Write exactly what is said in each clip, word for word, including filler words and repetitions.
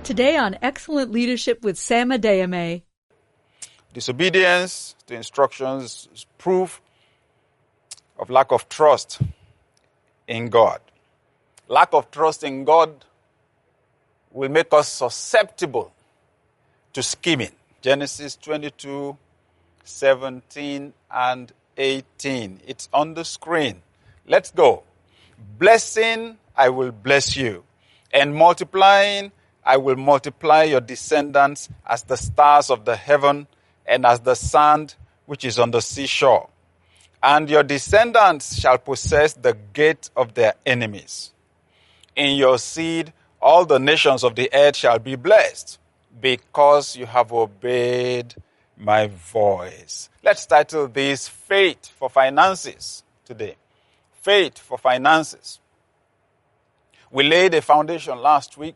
Today on Excellent Leadership with Sam Adeyemi. Disobedience to instructions is proof of lack of trust in God. Lack of trust in God will make us susceptible to scheming. Genesis twenty-two, seventeen and eighteen. It's on the screen. Let's go. Blessing, I will bless you. And multiplying, I will multiply your descendants as the stars of the heaven and as the sand which is on the seashore. And your descendants shall possess the gate of their enemies. In your seed, all the nations of the earth shall be blessed, because you have obeyed my voice. Let's title this Faith for Finances today. Faith for Finances. We laid a foundation last week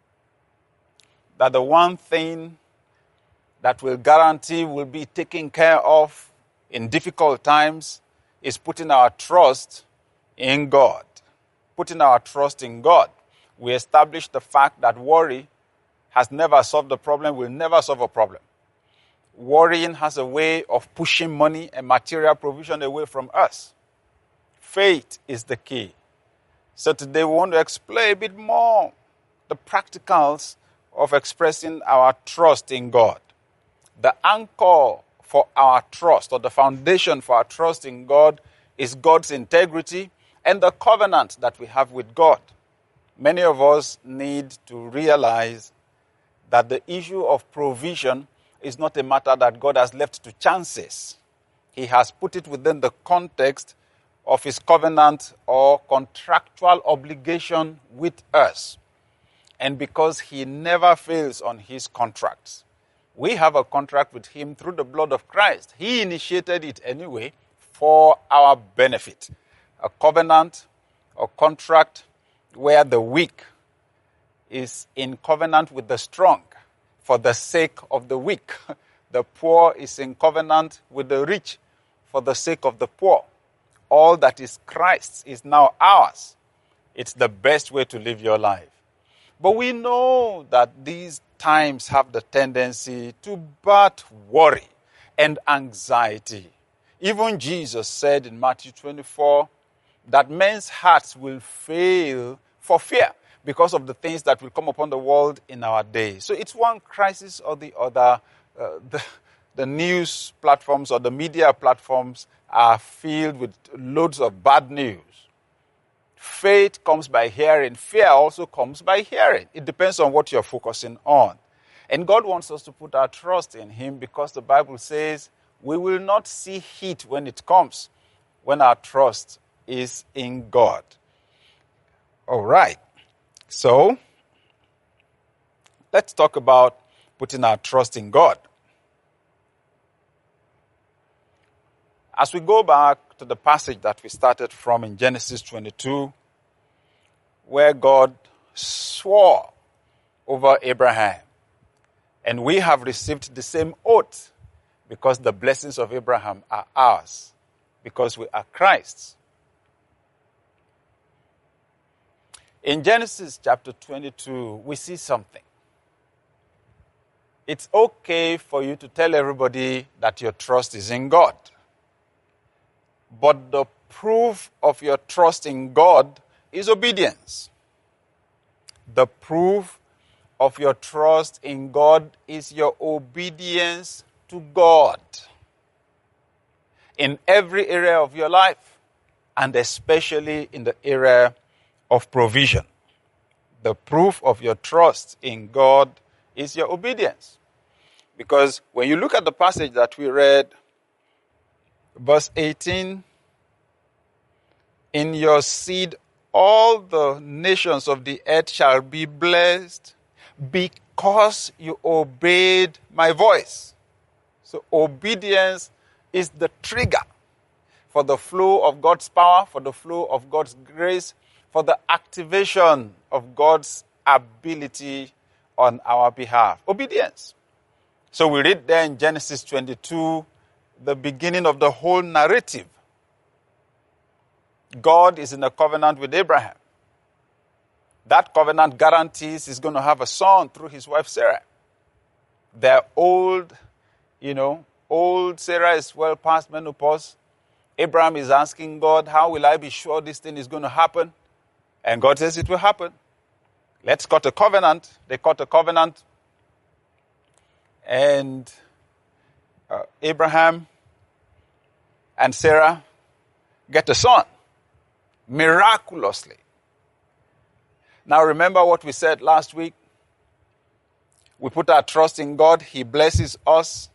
that the one thing that will guarantee will be taken care of in difficult times is putting our trust in God. Putting our trust in God. We established the fact that worry has never solved the problem, will never solve a problem. Worrying has a way of pushing money and material provision away from us. Faith is the key. So today we want to explain a bit more the practicals of expressing our trust in God. The anchor for our trust, or the foundation for our trust in God, is God's integrity and the covenant that we have with God. Many of us need to realize that the issue of provision is not a matter that God has left to chances. He has put it within the context of his covenant or contractual obligation with us. And because he never fails on his contracts. We have a contract with him through the blood of Christ. He initiated it anyway for our benefit. A covenant or contract where the weak is in covenant with the strong for the sake of the weak. The poor is in covenant with the rich for the sake of the poor. All that is Christ's is now ours. It's the best way to live your life. But we know that these times have the tendency to birth worry and anxiety. Even Jesus said in Matthew twenty-four that men's hearts will fail for fear because of the things that will come upon the world in our day. So it's one crisis or the other. Uh, the, the news platforms or the media platforms are filled with loads of bad news. Faith comes by hearing. Fear also comes by hearing. It depends on what you're focusing on. And God wants us to put our trust in him because the Bible says we will not see heat when it comes, when our trust is in God. All right. So, let's talk about putting our trust in God. As we go back to the passage that we started from in Genesis twenty-two, where God swore over Abraham, and we have received the same oath because the blessings of Abraham are ours, because we are Christ's. In Genesis chapter twenty-two, we see something. It's okay for you to tell everybody that your trust is in God. But the proof of your trust in God is obedience. The proof of your trust in God is your obedience to God. In every area of your life, and especially in the area of provision. The proof of your trust in God is your obedience. Because when you look at the passage that we read, verse eighteen, in your seed all the nations of the earth shall be blessed because you obeyed my voice. So obedience is the trigger for the flow of God's power, for the flow of God's grace, for the activation of God's ability on our behalf. Obedience. So we read there in Genesis twenty-two, the beginning of the whole narrative. God is in a covenant with Abraham. That covenant guarantees he's going to have a son through his wife Sarah. They're old, you know, old. Sarah is well past menopause. Abraham is asking God, how will I be sure this thing is going to happen? And God says it will happen. Let's cut a covenant. They cut a covenant. And uh, Abraham and Sarah get a son. Miraculously. Now remember what we said last week. We put our trust in God. He blesses us.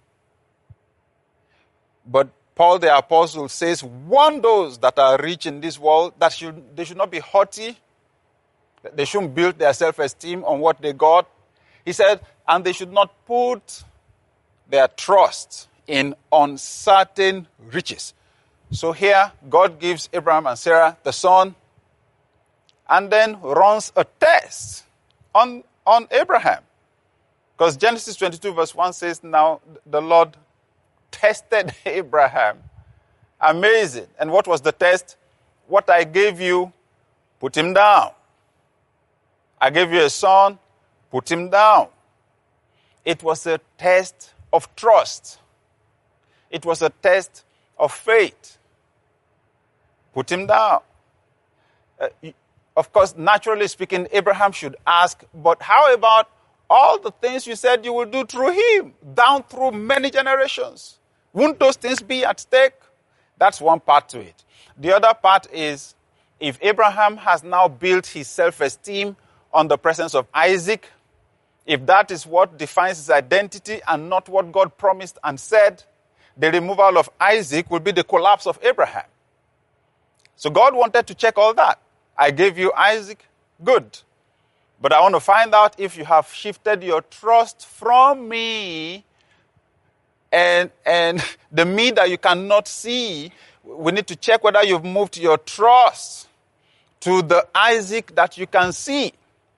But Paul the Apostle says, warn those that are rich in this world that should, they should not be haughty. They shouldn't build their self-esteem on what they got. He said, and they should not put their trust in uncertain riches. So here, God gives Abraham and Sarah the son, and then runs a test on, on Abraham. Because Genesis twenty-two verse one says, now the Lord tested Abraham. Amazing. And what was the test? What I gave you, put him down. I gave you a son, put him down. It was a test of trust. It was a test of faith. Put him down. Uh, of course, naturally speaking, Abraham should ask, but how about all the things you said you will do through him, down through many generations? Won't those things be at stake? That's one part to it. The other part is, if Abraham has now built his self-esteem on the presence of Isaac, if that is what defines his identity and not what God promised and said, the removal of Isaac will be the collapse of Abraham. So God wanted to check all that. I gave you Isaac, good. But I want to find out if you have shifted your trust from me and, and the me that you cannot see. We need to check whether you've moved your trust to the Isaac that you can see.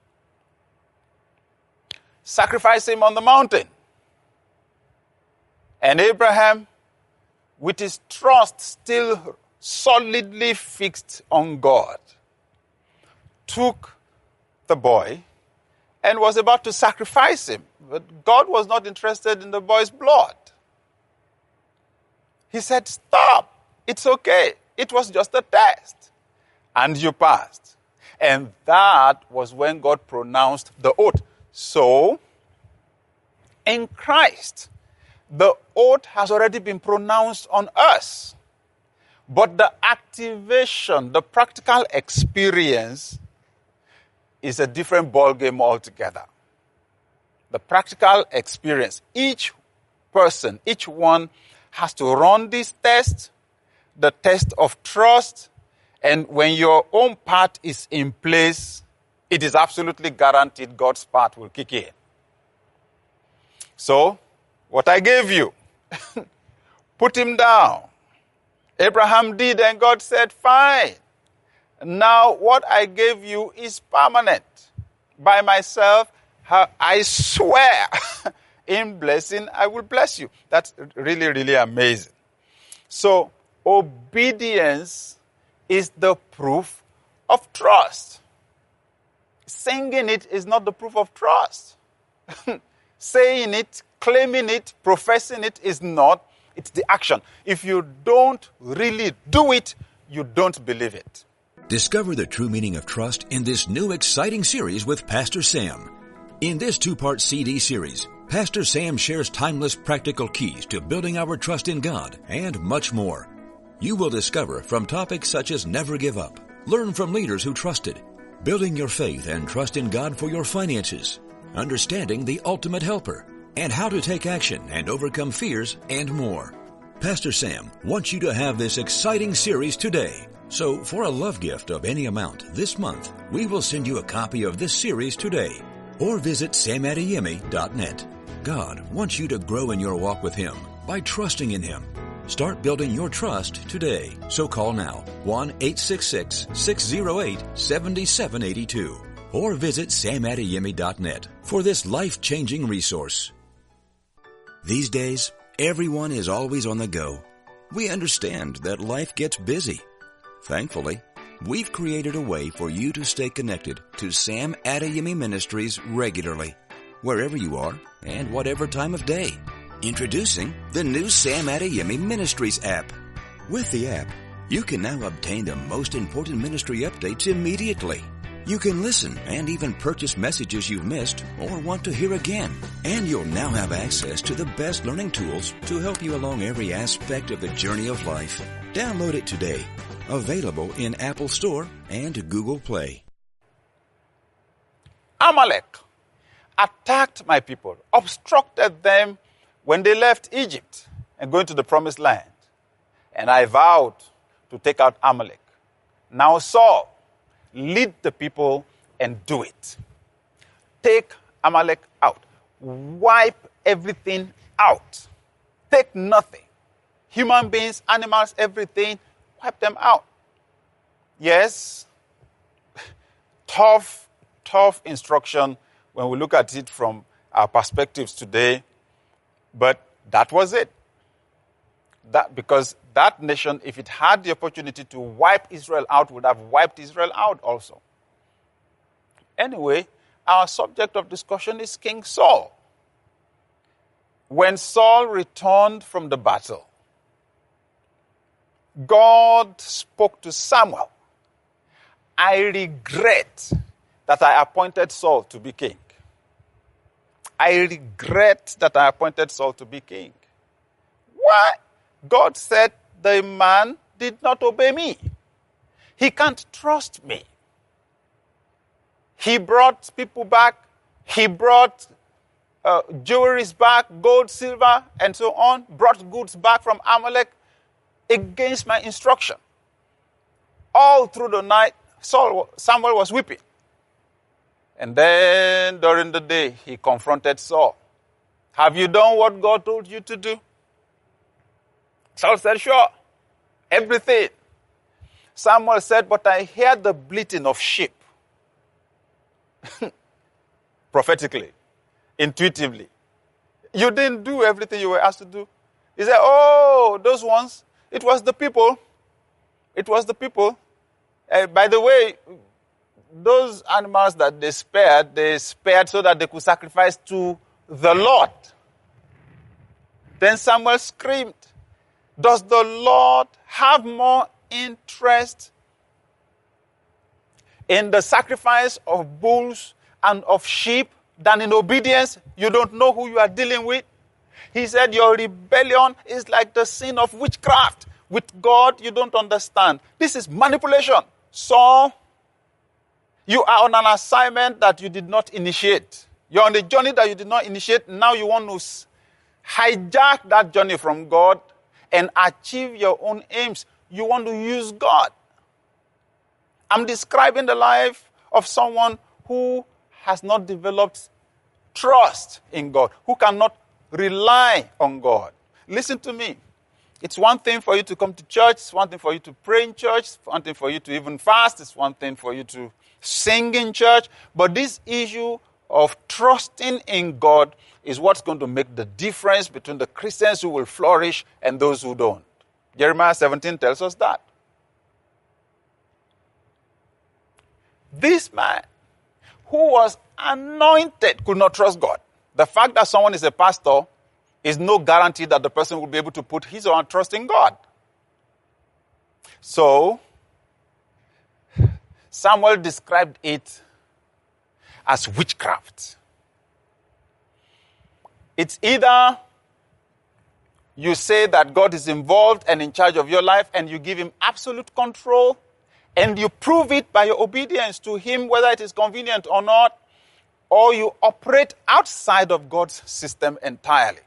Sacrifice him on the mountain. And Abraham, with his trust still solidly fixed on God, took the boy and was about to sacrifice him. But God was not interested in the boy's blood. He said, stop. It's okay. It was just a test. And you passed. And that was when God pronounced the oath. So, in Christ, the oath has already been pronounced on us. But the activation, the practical experience, is a different ballgame altogether. The practical experience. Each person, each one has to run this test, the test of trust, and when your own part is in place, it is absolutely guaranteed God's part will kick in. So, what I gave you, put him down. Abraham did, and God said, fine. Now, what I gave you is permanent. By myself, I swear, in blessing, I will bless you. That's really, really amazing. So, obedience is the proof of trust. Singing it is not the proof of trust. Saying it, claiming it, professing it is not. It's the action. If you don't really do it, you don't believe it. Discover the true meaning of trust in this new exciting series with Pastor Sam. In this two-part C D series, Pastor Sam shares timeless practical keys to building our trust in God and much more. You will discover from topics such as never give up, learn from leaders who trusted, building your faith and trust in God for your finances, understanding the ultimate helper, and how to take action and overcome fears and more. Pastor Sam wants you to have this exciting series today. So for a love gift of any amount this month, we will send you a copy of this series today, or visit sam adeyemi dot net. God wants you to grow in your walk with Him by trusting in Him. Start building your trust today. So call now, one eight six six, six zero eight, seven seven eight two, or visit sam adeyemi dot net for this life-changing resource. These days, everyone is always on the go. We understand that life gets busy. Thankfully, we've created a way for you to stay connected to Sam Adeyemi Ministries regularly, wherever you are and whatever time of day. Introducing the new Sam Adeyemi Ministries app. With the app, you can now obtain the most important ministry updates immediately. You can listen and even purchase messages you've missed or want to hear again. And you'll now have access to the best learning tools to help you along every aspect of the journey of life. Download it today. Available in Apple Store and Google Play. Amalek attacked my people, obstructed them when they left Egypt and going to the promised land. And I vowed to take out Amalek. Now Saul, lead the people and do it. Take Amalek out. Wipe everything out. Take nothing. Human beings, animals, everything. Wipe them out. Yes, tough, tough instruction when we look at it from our perspectives today. But that was it. That because that nation, if it had the opportunity to wipe Israel out, would have wiped Israel out also. Anyway, our subject of discussion is King Saul. When Saul returned from the battle, God spoke to Samuel. I regret that I appointed Saul to be king. I regret that I appointed Saul to be king. Why? God said the man did not obey me. He can't trust me. He brought people back. He brought uh, jewelries back, gold, silver, and so on. Brought goods back from Amalek against my instruction. All through the night, Saul, Samuel was weeping. And then during the day, he confronted Saul. Have you done what God told you to do? Saul said, sure, everything. Samuel said, but I hear the bleating of sheep. Prophetically, intuitively. You didn't do everything you were asked to do. He said, oh, those ones, it was the people. It was the people. Uh, by the way, those animals that they spared, they spared so that they could sacrifice to the Lord. Then Samuel screamed, does the Lord have more interest in the sacrifice of bulls and of sheep than in obedience? You don't know who you are dealing with. He said your rebellion is like the sin of witchcraft. With God, you don't understand. This is manipulation. Saul, you are on an assignment that you did not initiate. You're on a journey that you did not initiate. Now you want to hijack that journey from God and achieve your own aims. You want to use God. I'm describing the life of someone who has not developed trust in God, who cannot rely on God. Listen to me. It's one thing for you to come to church. It's one thing for you to pray in church. It's one thing for you to even fast. It's one thing for you to sing in church. But this issue of trusting in God is what's going to make the difference between the Christians who will flourish and those who don't. Jeremiah seventeen tells us that. This man who was anointed could not trust God. The fact that someone is a pastor is no guarantee that the person will be able to put his or her trust in God. So, Samuel described it as witchcraft. It's either you say that God is involved and in charge of your life and you give him absolute control and you prove it by your obedience to him, whether it is convenient or not, or you operate outside of God's system entirely.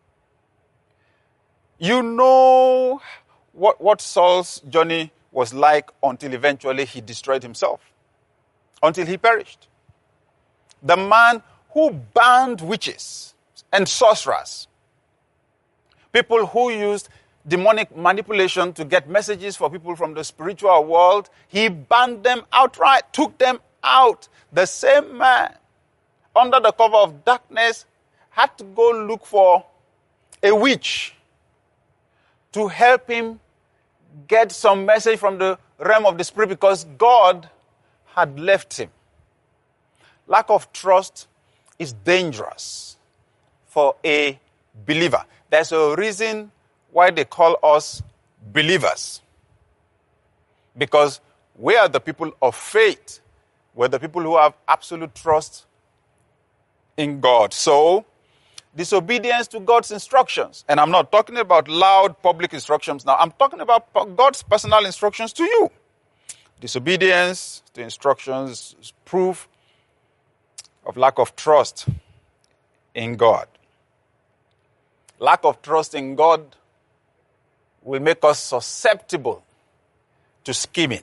You know what, what Saul's journey was like until eventually he destroyed himself, until he perished. The man who banned witches and sorcerers, people who used demonic manipulation to get messages for people from the spiritual world, he banned them outright, took them out. The same man, under the cover of darkness, had to go look for a witch to help him get some message from the realm of the spirit because God had left him. Lack of trust is dangerous for a believer. There's a reason why they call us believers. Because we are the people of faith. We're the people who have absolute trust in God. So, disobedience to God's instructions. And I'm not talking about loud public instructions now. I'm talking about God's personal instructions to you. Disobedience to instructions is proof of lack of trust in God. Lack of trust in God will make us susceptible to scheming,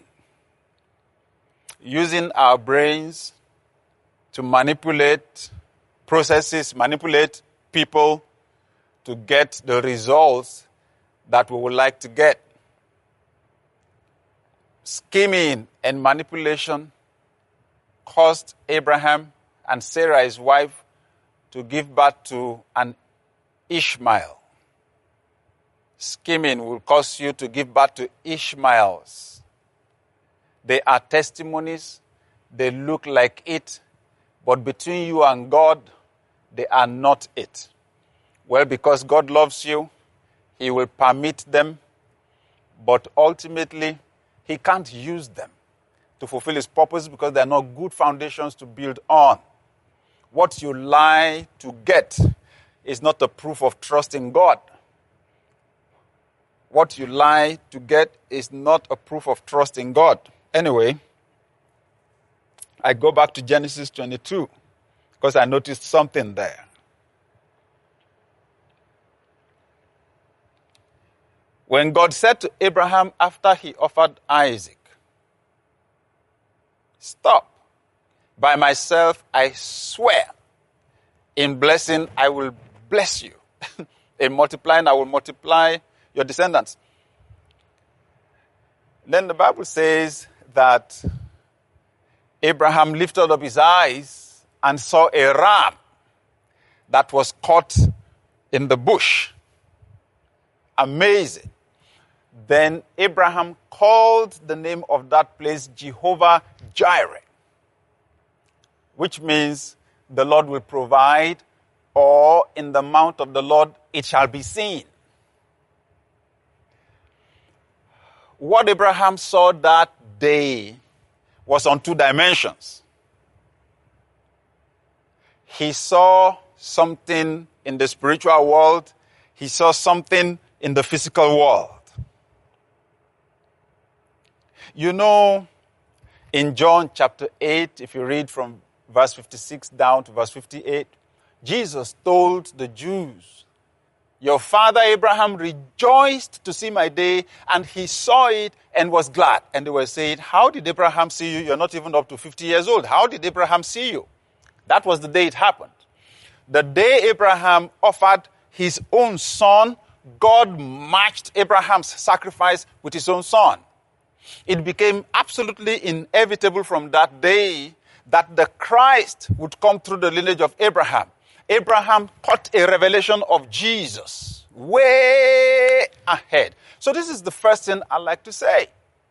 using our brains to manipulate processes, manipulate people to get the results that we would like to get. Scheming and manipulation caused Abraham and Sarah, his wife, to give birth to an Ishmael. Scheming will cause you to give birth to Ishmaels. They are testimonies. They look like it. But between you and God, they are not it. Well, because God loves you, he will permit them. But ultimately, he can't use them to fulfill his purpose because they are not good foundations to build on. What you lie to get is not a proof of trust in God. What you lie to get is not a proof of trust in God. Anyway, I go back to Genesis twenty-two because I noticed something there. When God said to Abraham after he offered Isaac, "Stop. By myself I swear, in blessing I will bless you. In multiplying I will multiply your descendants." Then the Bible says that Abraham lifted up his eyes and saw a ram that was caught in the bush. Amazing. Then Abraham called the name of that place Jehovah Jireh, which means the Lord will provide, or in the mount of the Lord it shall be seen. What Abraham saw that day was on two dimensions. He saw something in the spiritual world. He saw something in the physical world. You know, in John chapter eight, if you read from verse fifty-six down to verse fifty-eight, Jesus told the Jews, "Your father Abraham rejoiced to see my day, and he saw it and was glad." And they were saying, "How did Abraham see you? You're not even up to fifty years old. How did Abraham see you?" That was the day it happened. The day Abraham offered his own son, God matched Abraham's sacrifice with his own son. It became absolutely inevitable from that day that the Christ would come through the lineage of Abraham. Abraham caught a revelation of Jesus way ahead. So this is the first thing I like to say.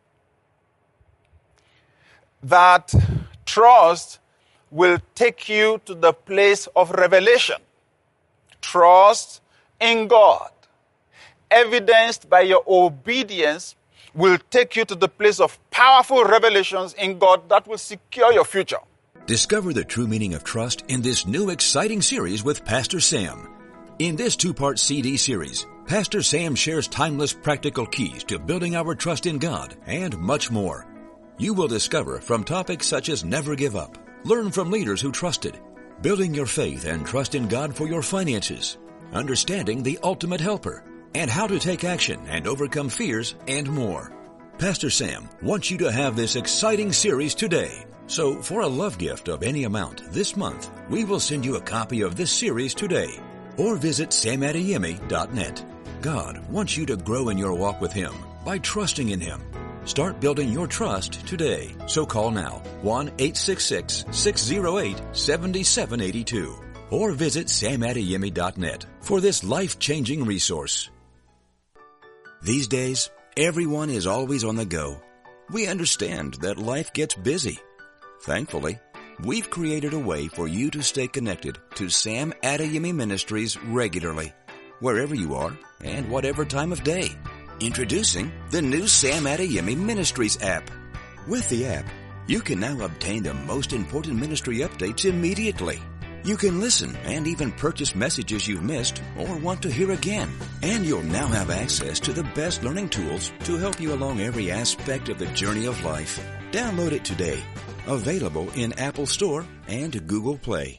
That trust will take you to the place of revelation. Trust in God, evidenced by your obedience, will take you to the place of powerful revelations in God that will secure your future. Discover the true meaning of trust in this new exciting series with Pastor Sam. In this two-part C D series, Pastor Sam shares timeless practical keys to building our trust in God and much more. You will discover from topics such as never give up, learn from leaders who trusted, building your faith and trust in God for your finances, understanding the ultimate helper, and how to take action and overcome fears and more. Pastor Sam wants you to have this exciting series today. So for a love gift of any amount this month, we will send you a copy of this series today. Or visit sam adeyemi dot net. God wants you to grow in your walk with Him by trusting in Him. Start building your trust today. So call now, one eight six six, six zero eight, seven seven eight two. Or visit sam adeyemi dot net for this life-changing resource. These days, everyone is always on the go. We understand that life gets busy. Thankfully, we've created a way for you to stay connected to Sam Adeyemi Ministries regularly, wherever you are and whatever time of day. Introducing the new Sam Adeyemi Ministries app. With the app, you can now obtain the most important ministry updates immediately. You can listen and even purchase messages you've missed or want to hear again. And you'll now have access to the best learning tools to help you along every aspect of the journey of life. Download it today. Available in Apple Store and Google Play.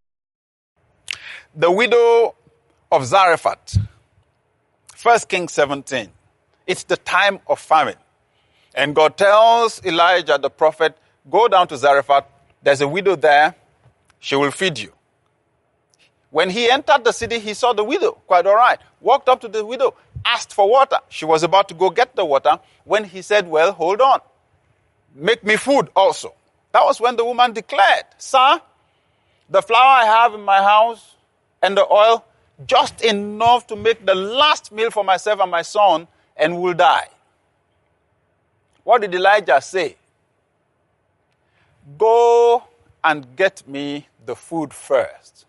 The widow of Zarephath. First Kings seventeen. It's the time of famine. And God tells Elijah the prophet, go down to Zarephath. There's a widow there. She will feed you. When he entered the city, he saw the widow. Quite all right. Walked up to the widow. Asked for water. She was about to go get the water when he said, well, hold on. Make me food also. That was when the woman declared, sir, the flour I have in my house and the oil, just enough to make the last meal for myself and my son, and we'll die. What did Elijah say? Go and get me the food first.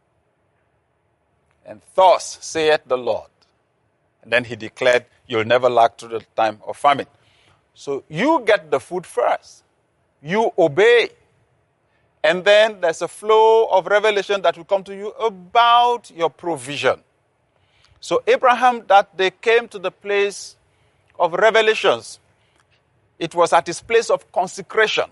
And thus saith the Lord. And then he declared, you'll never lack through the time of famine. So you get the food first. You obey. And then there's a flow of revelation that will come to you about your provision. So Abraham, that they came to the place of revelations. It was at his place of consecration.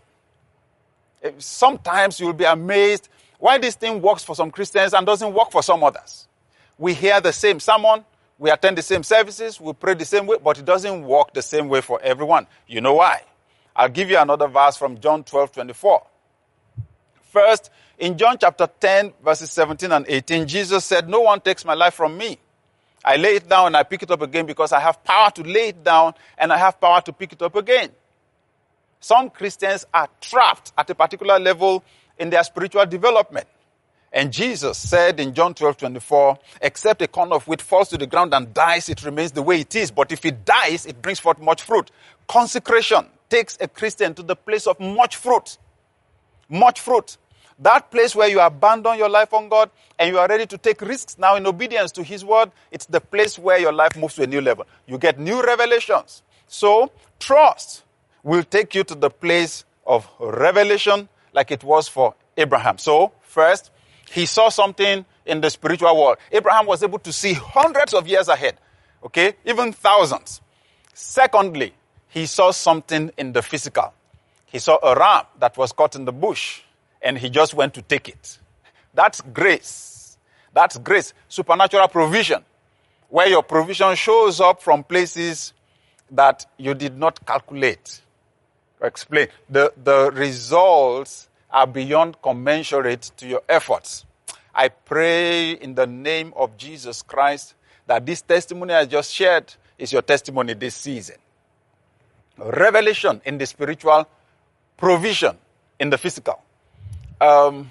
Sometimes you'll be amazed why this thing works for some Christians and doesn't work for some others. We hear the same sermon, we attend the same services, we pray the same way, but it doesn't work the same way for everyone. You know why? I'll give you another verse from John twelve twenty-four. First, in John chapter ten, verses seventeen and eighteen, Jesus said, no one takes my life from me. I lay it down and I pick it up again because I have power to lay it down and I have power to pick it up again. Some Christians are trapped at a particular level in their spiritual development. And Jesus said in John twelve twenty-four, except a corn of wheat falls to the ground and dies, it remains the way it is. But if it dies, it brings forth much fruit. Consecration takes a Christian to the place of much fruit. Much fruit. That place where you abandon your life on God and you are ready to take risks now in obedience to His word, it's the place where your life moves to a new level. You get new revelations. So, trust will take you to the place of revelation like it was for Abraham. So, first, he saw something in the spiritual world. Abraham was able to see hundreds of years ahead, okay, even thousands. Secondly, he saw something in the physical. He saw a ram that was caught in the bush, and he just went to take it. That's grace. That's grace. Supernatural provision, where your provision shows up from places that you did not calculate or explain. The, the results are beyond commensurate to your efforts. I pray in the name of Jesus Christ that this testimony I just shared is your testimony this season. Revelation in the spiritual, provision in the physical. Um,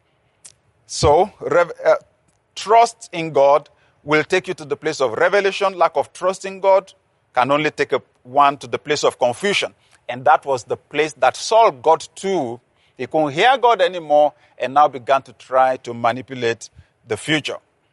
so, rev- uh, trust in God will take you to the place of revelation. Lack of trust in God can only take a, one to the place of confusion. And that was the place that Saul got to. He couldn't hear God anymore and now began to try to manipulate the future.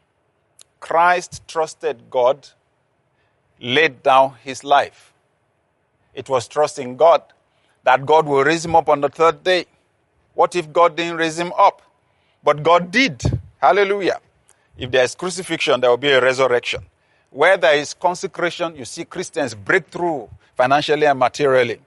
Christ trusted God, laid down his life. It was trusting God that God will raise him up on the third day. What if God didn't raise him up? But God did. Hallelujah. If there is crucifixion, there will be a resurrection. Where there is consecration, you see Christians break through financially and materially.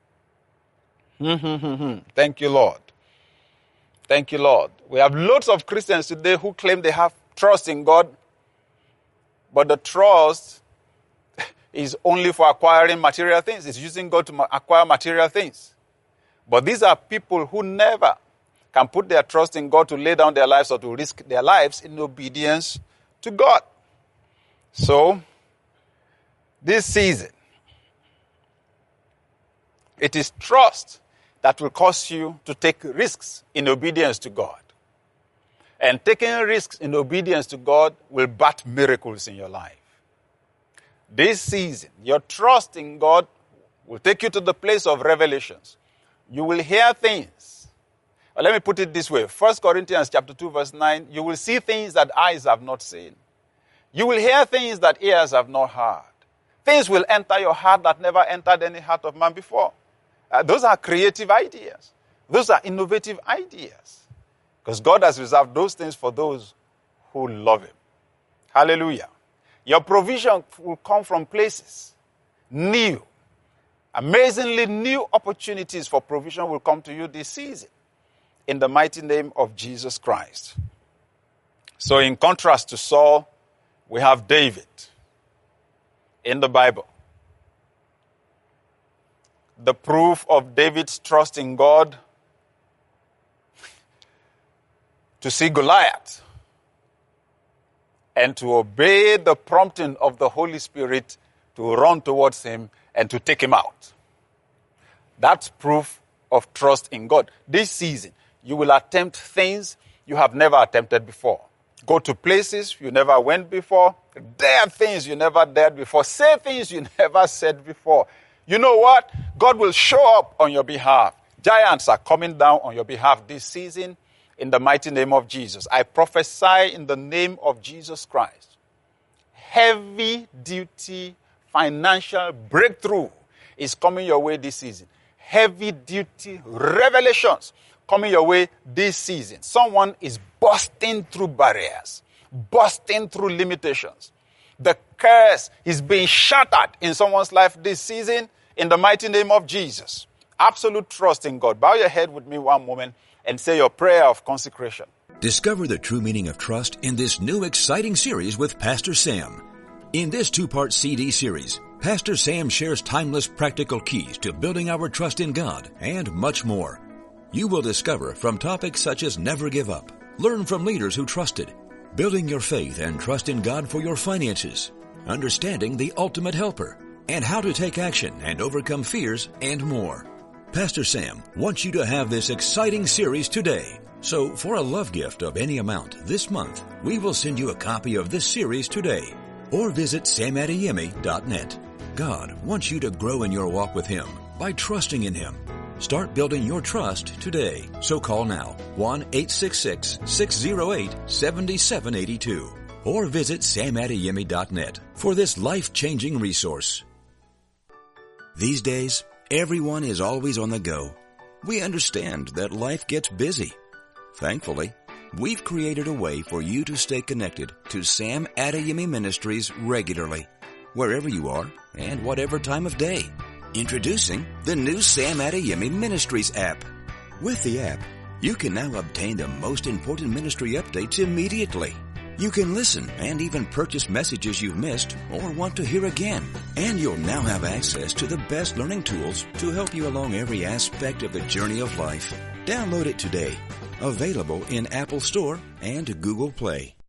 Thank you, Lord. Thank you, Lord. We have lots of Christians today who claim they have trust in God, but the trust is only for acquiring material things. It's using God to acquire material things. But these are people who never can put their trust in God to lay down their lives or to risk their lives in obedience to God. So, this season, it is trust that will cause you to take risks in obedience to God. And taking risks in obedience to God will birth miracles in your life. This season, your trust in God will take you to the place of revelations. You will hear things. Well, let me put it this way. First Corinthians chapter two, verse nine, you will see things that eyes have not seen. You will hear things that ears have not heard. Things will enter your heart that never entered any heart of man before. Uh, those are creative ideas. Those are innovative ideas. Because God has reserved those things for those who love him. Hallelujah. Your provision will come from places new. Amazingly new opportunities for provision will come to you this season. In the mighty name of Jesus Christ. So in contrast to Saul, we have David in the Bible. The proof of David's trust in God to see Goliath and to obey the prompting of the Holy Spirit to run towards him and to take him out. That's proof of trust in God. This season, you will attempt things you have never attempted before. Go to places you never went before. Dare things you never dared before. Say things you never said before. You know what? God will show up on your behalf. Giants are coming down on your behalf this season in the mighty name of Jesus. I prophesy in the name of Jesus Christ. Heavy duty financial breakthrough is coming your way this season. Heavy duty revelations coming your way this season. Someone is busting through barriers, busting through limitations. The curse is being shattered in someone's life this season in the mighty name of Jesus. Absolute trust in God. Bow your head with me one moment and say your prayer of consecration. Discover the true meaning of trust in this new exciting series with Pastor Sam. In this two-part C D series, Pastor Sam shares timeless practical keys to building our trust in God and much more. You will discover from topics such as never give up, learn from leaders who trusted, building your faith and trust in God for your finances, understanding the ultimate helper, and how to take action and overcome fears and more. Pastor Sam wants you to have this exciting series today. So for a love gift of any amount this month, we will send you a copy of this series today. Or visit sam adeyemi dot net. God wants you to grow in your walk with Him by trusting in Him. Start building your trust today. So call now, one eight six six, six zero eight, seven seven eight two. Or visit sam adeyemi dot net for this life-changing resource. These days, everyone is always on the go. We understand that life gets busy. Thankfully, we've created a way for you to stay connected to Sam Adeyemi Ministries regularly, wherever you are and whatever time of day. Introducing the new Sam Adeyemi Ministries app. With the app, you can now obtain the most important ministry updates immediately. You can listen and even purchase messages you've missed or want to hear again. And you'll now have access to the best learning tools to help you along every aspect of the journey of life. Download it today. Available in Apple Store and Google Play.